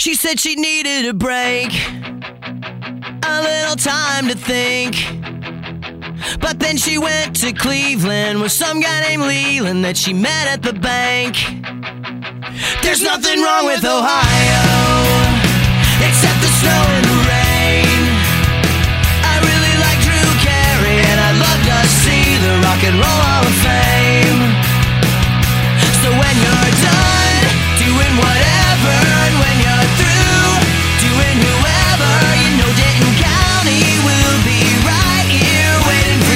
She said she needed a break, a little time to think. But then she went to Cleveland with some guy named Leland that she met at the bank. There's nothing wrong with Ohio, except the snow and the rain. I really like Drew Carey, and I'd love to see the Rock and Roll Hall of Fame. So when you're done doing whatever, and when you're through doing whoever, you know Denton County will be right here waiting for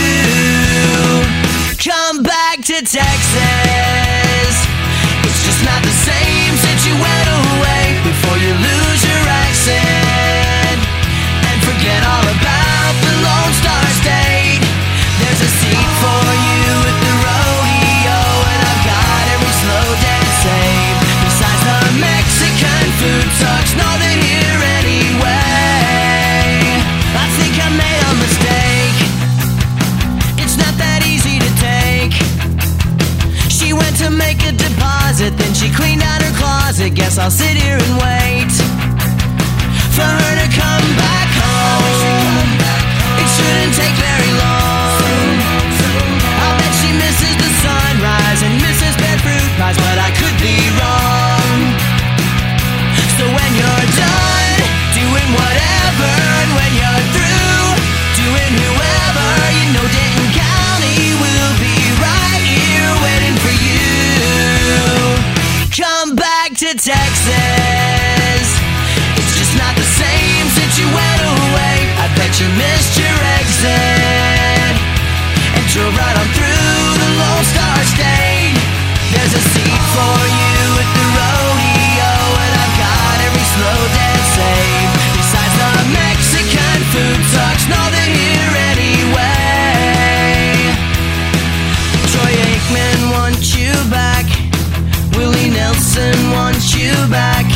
you. Come back to Texas. It's just not the same since you went away. Before you lose your accent and forget all about the Lone Star State, there's a seat for you at the rodeo, and I've got every slow dance saved. Besides the Mexican food trucks, northern here anyway. I think I made a mistake. It's not that easy to take. She went to make a deposit, then she cleaned out her closet. Guess I'll sit here and wait for her to come back home. It shouldn't take very long. I bet she misses the sunrise and misses bad fruit pies, but I could be wrong. So when you're done doing whatever, and when you're through doing whoever, you know Denton County will be right here waiting for you. Come back to Texas. It's just not the same since you went away. I bet you missed your exit and drove right on through the Lone Star State. There's a seat for you at the rodeo, and I've got every slow dance saved. Besides the Mexican food trucks, northern here anyway. Troy Aikman wants you back, Willie Nelson wants you back,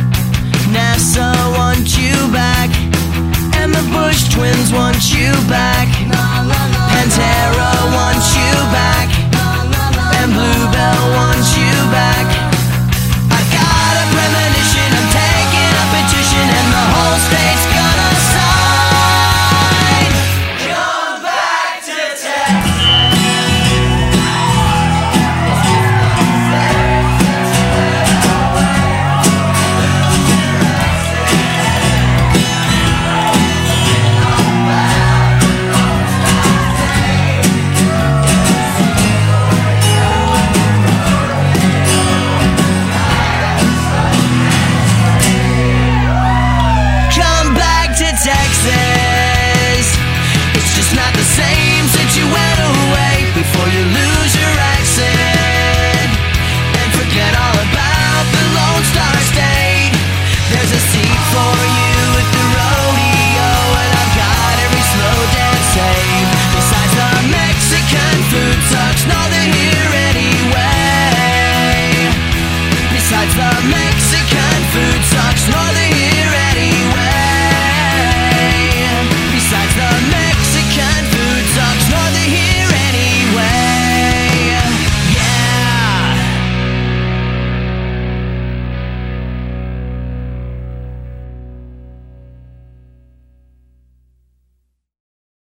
NASA wants you back, and the Bush twins want you back. Pantera wants you back, and Bluebell wants you back.